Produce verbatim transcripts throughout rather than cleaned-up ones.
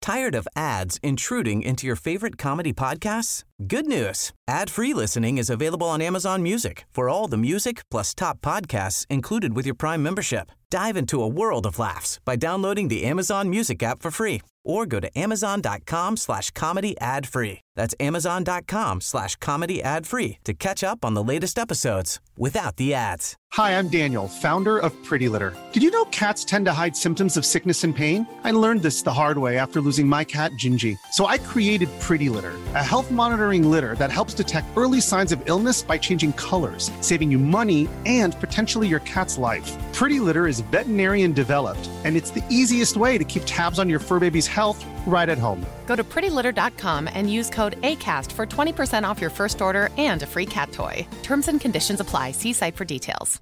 Tired of ads intruding into your favorite comedy podcasts? Good news. Ad-free listening is available on Amazon Music for all the music plus top podcasts included with your Prime membership. Dive into a world of laughs by downloading the Amazon Music app for free or go to amazon.com slash comedy ad free. That's amazon.com slash comedy ad free to catch up on the latest episodes without the ads. Hi, I'm Daniel, founder of Pretty Litter. Did you know cats tend to hide symptoms of sickness and pain? I learned this the hard way after losing my cat, Gingy. So I created Pretty Litter, a health monitoring litter that helps detect early signs of illness by changing colors, saving you money and potentially your cat's life. Pretty Litter is veterinarian developed, and it's the easiest way to keep tabs on your fur baby's health right at home. Go to pretty litter dot com and use code ACAST for twenty percent off your first order and a free cat toy. Terms and conditions apply. See site for details.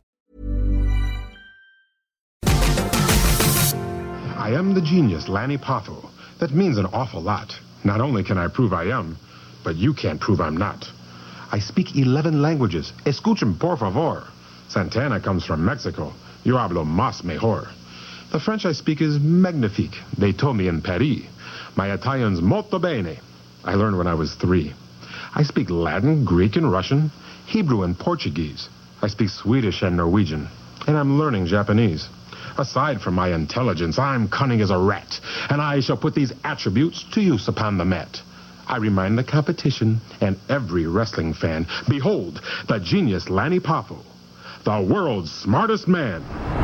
I am the genius, Lanny Poffo. That means an awful lot. Not only can I prove I am, but you can't prove I'm not. I speak eleven languages. Escuchen, por favor. Santana comes from Mexico. Yo hablo más mejor. The French I speak is magnifique. They told me in Paris. My Italian's molto bene. I learned when I was three. I speak Latin, Greek, and Russian, Hebrew, and Portuguese. I speak Swedish and Norwegian, and I'm learning Japanese. Aside from my intelligence, I'm cunning as a rat, and I shall put these attributes to use upon the mat. I remind the competition and every wrestling fan, behold, the genius Lanny Poffo, the world's smartest man.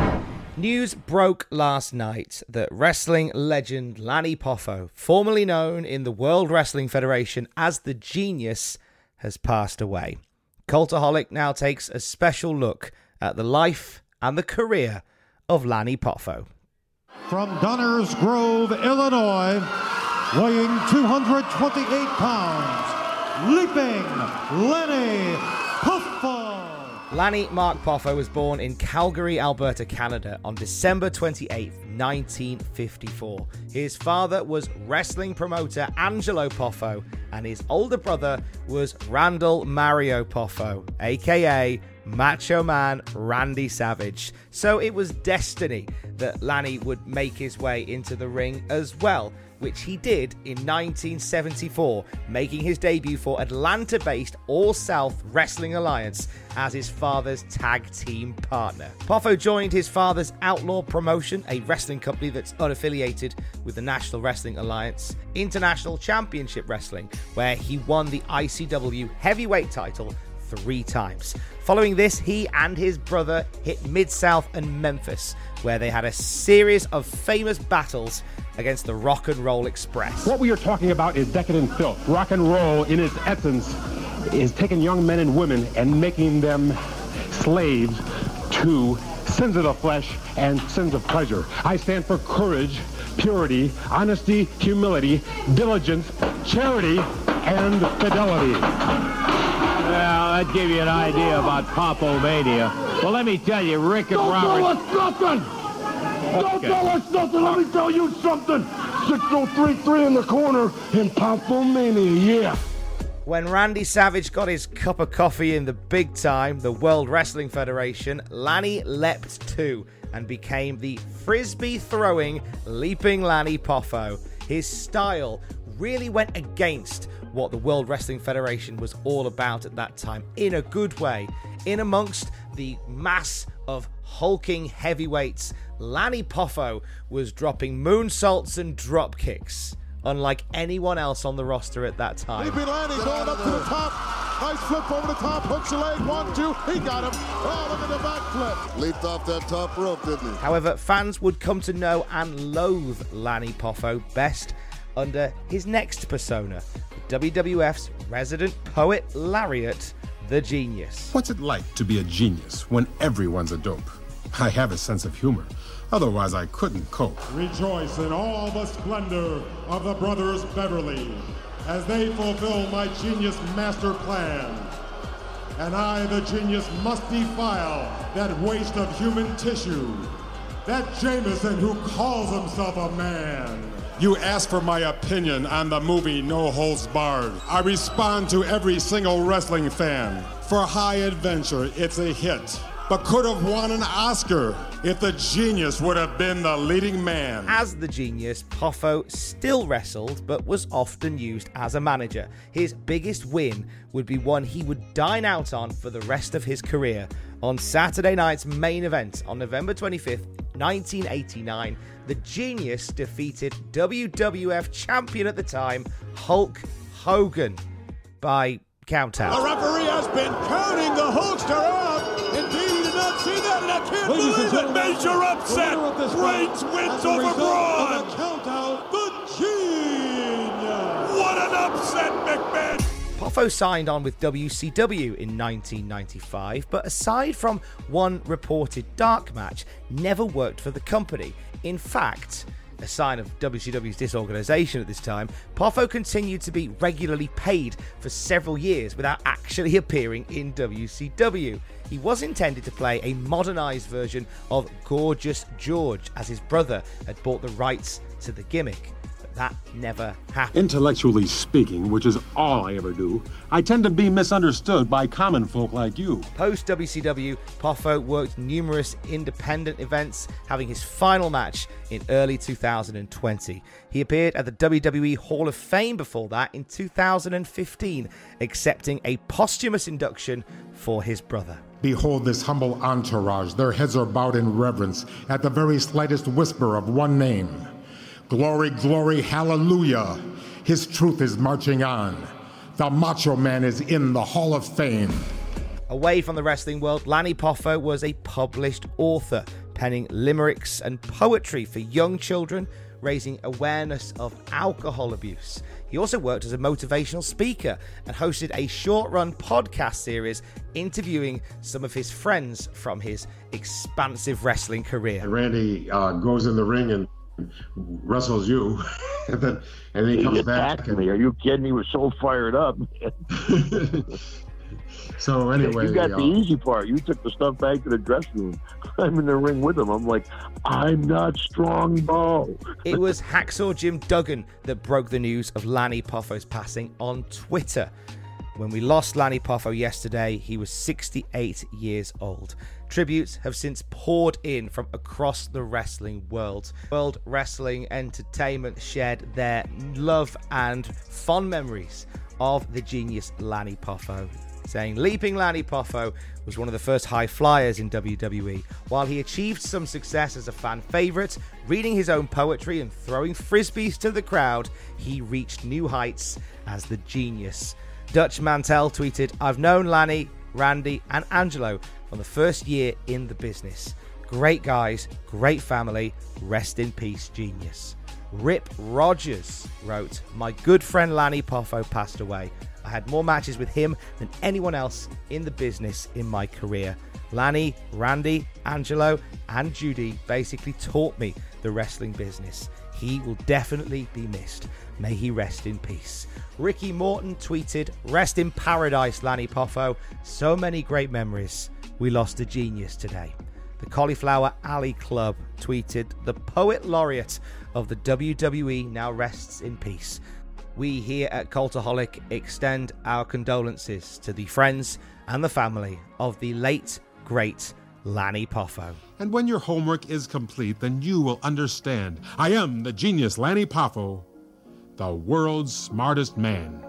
News broke last night that wrestling legend Lanny Poffo, formerly known in the World Wrestling Federation as the Genius, has passed away. Cultaholic now takes a special look at the life and the career of Lanny Poffo. From Donners Grove, Illinois, weighing two hundred twenty-eight pounds, leaping Lanny Poffo. Lanny Mark Poffo was born in Calgary, Alberta, Canada on December twenty-eighth, nineteen fifty-four. His father was wrestling promoter Angelo Poffo, and his older brother was Randall Mario Poffo, aka Macho Man Randy Savage. So it was destiny that Lanny would make his way into the ring as well, which he did in nineteen seventy-four, making his debut for Atlanta-based All South Wrestling Alliance as his father's tag team partner. Poffo joined his father's Outlaw Promotion, a wrestling company that's unaffiliated with the National Wrestling Alliance, International Championship Wrestling, where he won the I C W heavyweight title three times. Following this, he and his brother hit Mid-South and Memphis, where they had a series of famous battles against the Rock and Roll Express. What we are talking about is decadent filth. Rock and roll, in its essence, is taking young men and women and making them slaves to sins of the flesh and sins of pleasure. I stand for courage, purity, honesty, humility, diligence, charity, and fidelity. Well, that gave you an idea about Poffomania. Well, let me tell you, Rick and Don't Robert... Don't tell us nothing! Don't okay. tell us nothing! Let me tell you something! six oh three three in the corner in Poffomania, yeah! When Randy Savage got his cup of coffee in the big time, the World Wrestling Federation, Lanny leapt too and became the frisbee-throwing, leaping Lanny Poffo. His style really went against what the World Wrestling Federation was all about at that time, in a good way. In amongst the mass of hulking heavyweights, Lanny Poffo was dropping moonsaults and drop kicks, unlike anyone else on the roster at that time. Leaping Lanny going up to the top. Nice flip over the top, hooks a leg, one, two, he got him. Oh, look at the back flip. Leaped off that top rope, didn't he? However, fans would come to know and loathe Lanny Poffo best under his next persona, W W F's resident poet laureate, the Genius. What's it like to be a genius when everyone's a dope? I have a sense of humor. Otherwise, I couldn't cope. Rejoice in all the splendor of the brothers Beverly as they fulfill my genius master plan. And I, the genius, must defile that waste of human tissue. That Jameson who calls himself a man. You asked for my opinion on the movie No Holds Barred. I respond to every single wrestling fan. For High Adventure, it's a hit. but could have won an Oscar if the Genius would have been the leading man. As the Genius, Poffo still wrestled, but was often used as a manager. His biggest win would be one he would dine out on for the rest of his career. On Saturday night's main event on November twenty-fifth, nineteen eighty-nine, the Genius defeated W W F champion at the time, Hulk Hogan, by countout. The referee has been counting the Hulkster out. Indeed, you did not see that, and I can't Ladies believe it. Major upset. Reigns wins over Braun. Countout, the Genius. What an upset, McMahon. Poffo signed on with W C W in nineteen ninety-five, but aside from one reported dark match, never worked for the company. In fact, a sign of W C W's disorganization at this time, Poffo continued to be regularly paid for several years without actually appearing in W C W. He was intended to play a modernized version of Gorgeous George, as his brother had bought the rights to the gimmick. That never happened. Intellectually speaking, which is all I ever do, I tend to be misunderstood by common folk like you. Post-W C W, Poffo worked numerous independent events, having his final match in early two thousand twenty. He appeared at the W W E Hall of Fame before that in two thousand fifteen, accepting a posthumous induction for his brother. Behold this humble entourage. Their heads are bowed in reverence at the very slightest whisper of one name. Glory, glory, hallelujah. His truth is marching on. The Macho Man is in the Hall of Fame. Away from the wrestling world, Lanny Poffo was a published author, penning limericks and poetry for young children, raising awareness of alcohol abuse. He also worked as a motivational speaker and hosted a short-run podcast series interviewing some of his friends from his expansive wrestling career. Randy uh, goes in the ring and wrestles you, and then and then he, he comes back. And... me. Are you kidding? He was so fired up. So anyway, you got uh, the easy part. You took the stuff back to the dressing room. I'm in the ring with him. I'm like, I'm not Strongbow. It was Hacksaw Jim Duggan that broke the news of Lanny Poffo's passing on Twitter. When we lost Lanny Poffo yesterday, he was sixty-eight years old. Tributes have since poured in from across the wrestling world. World Wrestling Entertainment shared their love and fond memories of the genius Lanny Poffo, saying Leaping Lanny Poffo was one of the first high flyers in W W E. While he achieved some success as a fan favourite, reading his own poetry and throwing frisbees to the crowd, he reached new heights as the genius. Dutch Mantel tweeted, I've known Lanny, Randy and Angelo from the first year in the business. Great guys, great family, rest in peace, genius. Rip Rogers wrote, my good friend Lanny Poffo passed away. I had more matches with him than anyone else in the business in my career. Lanny, Randy, Angelo and Judy basically taught me the wrestling business. He will definitely be missed. May he rest in peace. Ricky Morton tweeted, rest in paradise, Lanny Poffo. So many great memories. We lost a genius today. The Cauliflower Alley Club tweeted, the poet laureate of the W W E now rests in peace. We here at Cultaholic extend our condolences to the friends and the family of the late, great Lanny Poffo. And when your homework is complete, then you will understand. I am the genius Lanny Poffo, the world's smartest man.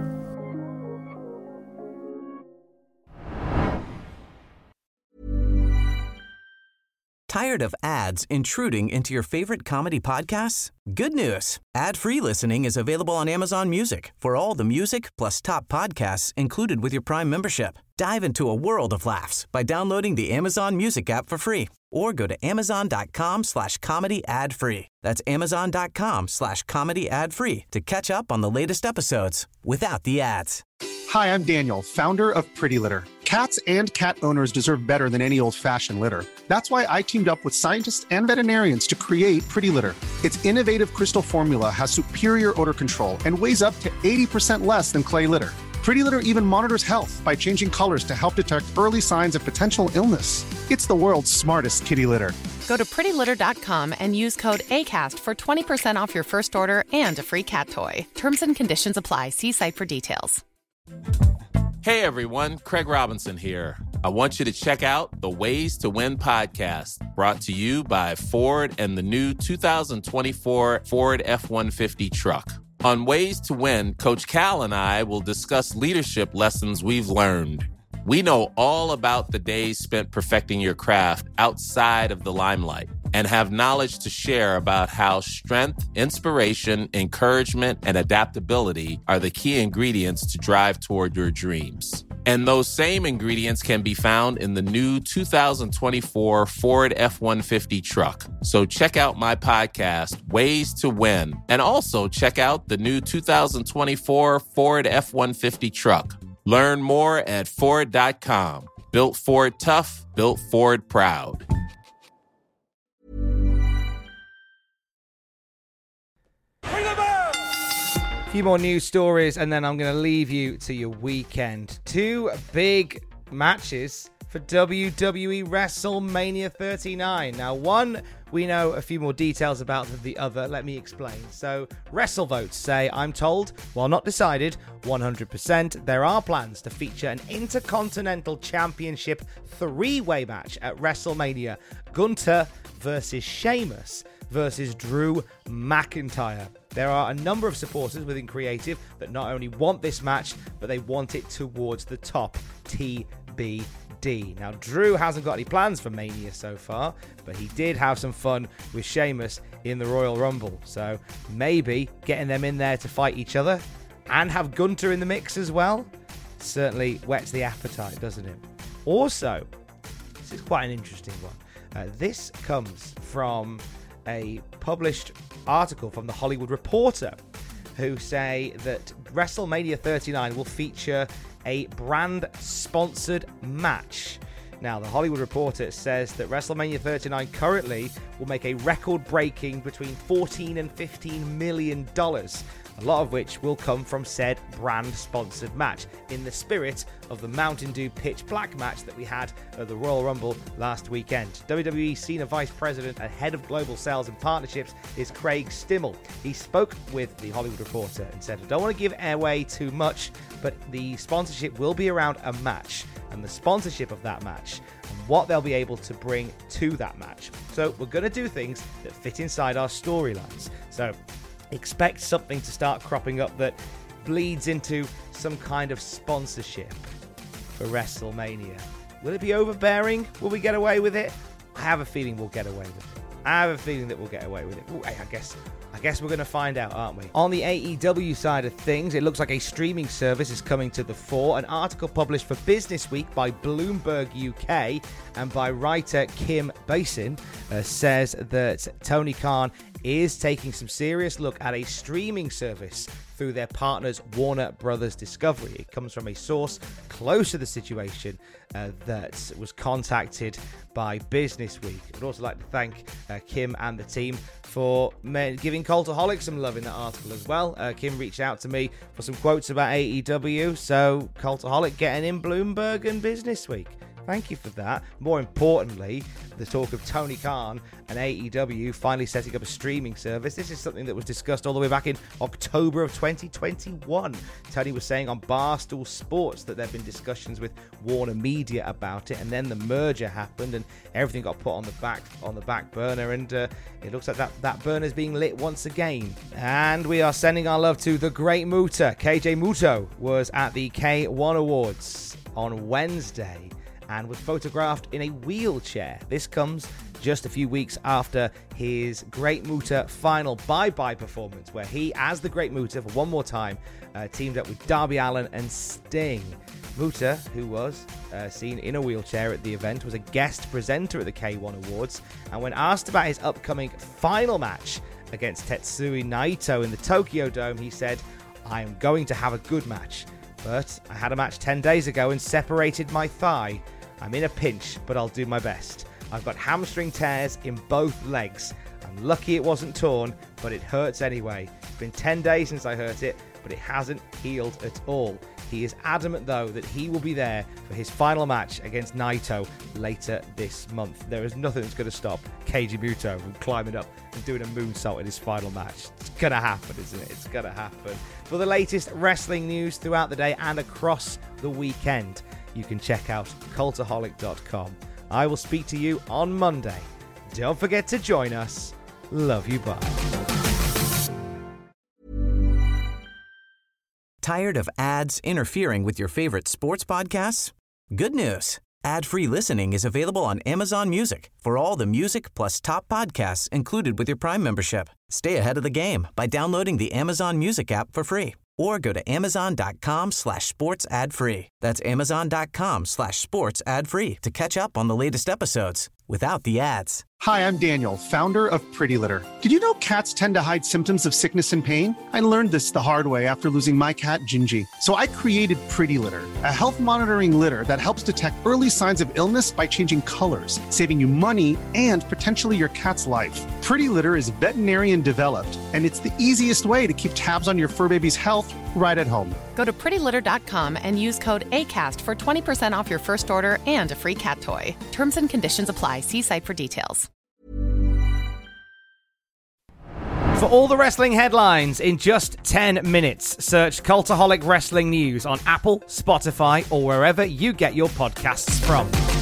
Tired of ads intruding into your favorite comedy podcasts? Good news. Ad-free listening is available on Amazon Music for all the music plus top podcasts included with your Prime membership. Dive into a world of laughs by downloading the Amazon Music app for free or go to amazon.com slash comedy ad free. That's amazon.com slash comedy ad free to catch up on the latest episodes without the ads. Hi, I'm Daniel, founder of Pretty Litter. Cats and cat owners deserve better than any old-fashioned litter. That's why I teamed up with scientists and veterinarians to create Pretty Litter. Its innovative crystal formula has superior odor control and weighs up to eighty percent less than clay litter. Pretty Litter even monitors health by changing colors to help detect early signs of potential illness. It's the world's smartest kitty litter. Go to pretty litter dot com and use code ACAST for twenty percent off your first order and a free cat toy. Terms and conditions apply. See site for details. Hey everyone, Craig Robinson here. I want you to check out the Ways to Win podcast, brought to you by Ford and the new two thousand twenty-four Ford F one fifty truck. On Ways to Win, Coach Cal and I will discuss leadership lessons we've learned. We know all about the days spent perfecting your craft outside of the limelight and have knowledge to share about how strength, inspiration, encouragement, and adaptability are the key ingredients to drive toward your dreams. And those same ingredients can be found in the new two thousand twenty-four Ford F one fifty truck. So check out my podcast, Ways to Win, and also check out the new two thousand twenty-four Ford F one fifty truck. Learn more at Ford dot com. Built Ford tough, built Ford proud. A few more news stories, and then I'm going to leave you to your weekend. Two big matches for W W E WrestleMania thirty-nine. Now, one, we know a few more details about than the other. Let me explain. So, WrestleVotes say, I'm told, while not decided one hundred percent, there are plans to feature an Intercontinental Championship three-way match at WrestleMania. Gunther versus Sheamus versus Drew McIntyre. There are a number of supporters within creative that not only want this match, but they want it towards the top. T B D. Now, Drew hasn't got any plans for Mania so far, but he did have some fun with Sheamus in the Royal Rumble. So maybe getting them in there to fight each other and have Gunther in the mix as well certainly whets the appetite, doesn't it? Also, this is quite an interesting one. Uh, this comes from a published article from The Hollywood Reporter, who say that WrestleMania thirty-nine will feature a brand-sponsored match. Now, The Hollywood Reporter says that WrestleMania thirty-nine currently will make a record-breaking between fourteen and fifteen million dollars, a lot of which will come from said brand-sponsored match, in the spirit of the Mountain Dew Pitch Black match that we had at the Royal Rumble last weekend. W W E Senior Vice President and Head of Global Sales and Partnerships is Craig Stimmel. He spoke with The Hollywood Reporter and said, I don't want to give away too much, but the sponsorship will be around a match, and the sponsorship of that match, and what they'll be able to bring to that match. So we're going to do things that fit inside our storylines. So expect something to start cropping up that bleeds into some kind of sponsorship for WrestleMania. Will it be overbearing? Will we get away with it? I have a feeling we'll get away with it. I have a feeling that we'll get away with it. Ooh, I guess I guess we're going to find out, aren't we? On the A E W side of things, it looks like a streaming service is coming to the fore. An article published for Business Week by Bloomberg U K and by writer Kim Basin uh, says that Tony Khan is taking some serious look at a streaming service through their partners Warner Brothers Discovery. It comes from a source close to the situation uh, that was contacted by Business Week. I'd also like to thank uh, Kim and the team for giving Cultaholic some love in that article as well. Uh, Kim reached out to me for some quotes about A E W, so Cultaholic getting in Bloomberg and Business Week. Thank you for that. More importantly, the talk of Tony Khan and A E W finally setting up a streaming service. This is something that was discussed all the way back in October of twenty twenty-one. Tony was saying on Barstool Sports that there have been discussions with Warner Media about it, and then the merger happened and everything got put on the back on the back burner, and uh, it looks like that, that burner's being lit once again. And we are sending our love to the great Muta. K J Muto was at the K one Awards on Wednesday and was photographed in a wheelchair. This comes just a few weeks after his Great Muta final bye-bye performance, where he, as the Great Muta, for one more time, uh, teamed up with Darby Allin and Sting. Muta, who was uh, seen in a wheelchair at the event, was a guest presenter at the K one Awards, and when asked about his upcoming final match against Tetsuya Naito in the Tokyo Dome, he said, I am going to have a good match, but I had a match ten days ago and separated my thigh. I'm in a pinch, but I'll do my best. I've got hamstring tears in both legs. I'm lucky it wasn't torn, but it hurts anyway. It's been ten days since I hurt it, but it hasn't healed at all. He is adamant, though, that he will be there for his final match against Naito later this month. There is nothing that's going to stop Keiji Muto from climbing up and doing a moonsault in his final match. It's going to happen, isn't it? It's going to happen. For the latest wrestling news throughout the day and across the weekend, you can check out cultaholic dot com. I will speak to you on Monday. Don't forget to join us. Love you, bye. Tired of ads interfering with your favorite sports podcasts? Good news. Ad-free listening is available on Amazon Music for all the music plus top podcasts included with your Prime membership. Stay ahead of the game by downloading the Amazon Music app for free or go to amazon.com slash sports ad free. That's amazon.com slash sports ad free to catch up on the latest episodes without the ads. Hi, I'm Daniel, founder of Pretty Litter. Did you know cats tend to hide symptoms of sickness and pain? I learned this the hard way after losing my cat, Gingy. So I created Pretty Litter, a health monitoring litter that helps detect early signs of illness by changing colors, saving you money and potentially your cat's life. Pretty Litter is veterinarian developed, and it's the easiest way to keep tabs on your fur baby's health right at home. Go to pretty litter dot com and use code ACAST for twenty percent off your first order and a free cat toy. Terms and conditions apply. See site for details. For all the wrestling headlines in just ten minutes, search Cultaholic Wrestling News on Apple, Spotify, or wherever you get your podcasts from.